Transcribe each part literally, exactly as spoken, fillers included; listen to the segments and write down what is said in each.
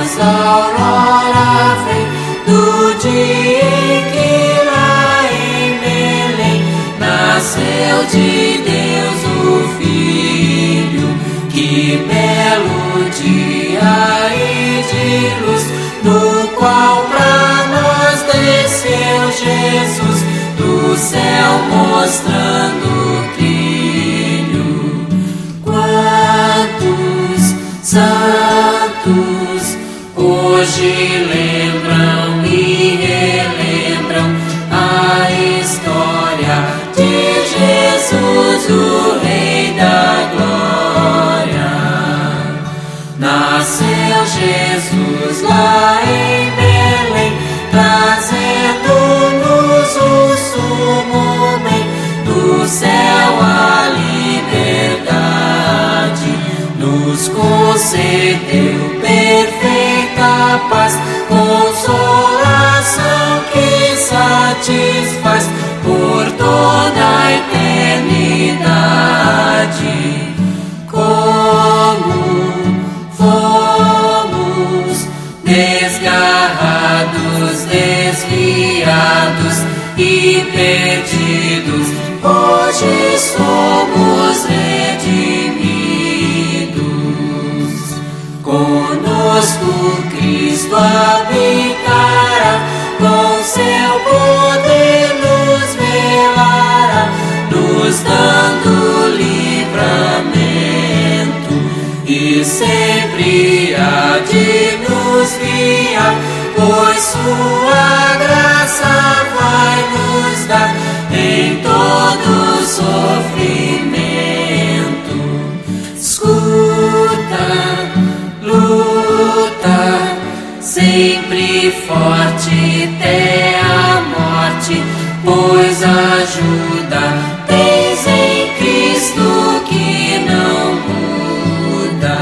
luz da aurora vem, do dia em que lá em Belém nasceu de Deus o Filho. Que belo dia e de luz, no qual pra nós desceu Jesus do céu, mostrando o trilho. Quantos santos hoje lembram e relembram a história de Jesus, o Rei da Glória. Nasceu Jesus lá em Belém, trazendo-nos o sumo bem, do céu a liberdade. Nos concedeu perfeita paz, consolação que satisfaz por toda a eternidade. Como fomos desgarrados, desviados e perdidos, hoje somos redimidos. Conosco Cristo habitará, com seu poder nos velará, nos dando livramento, e sempre há de nos guiar, pois sua graça vai nos dar em todo sofrimento. Escuta, luta, sempre forte até a morte, pois ajuda tens em Cristo que não muda.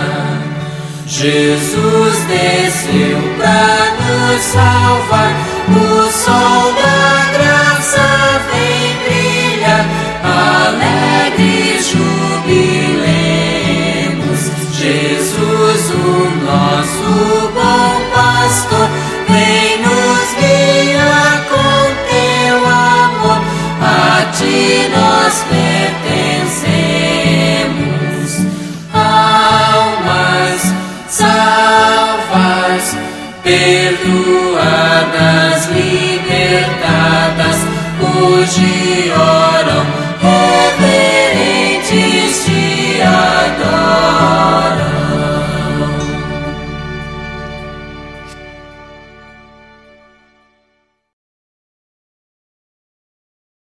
Jesus desceu pra nos salvar, o sol da graça vem brilhar, alegres jubilemos. Jesus, o nosso bom pastor, vem nos guiar com teu amor, a ti nós pertencemos. Almas salvas, perdoadas, libertadas, hoje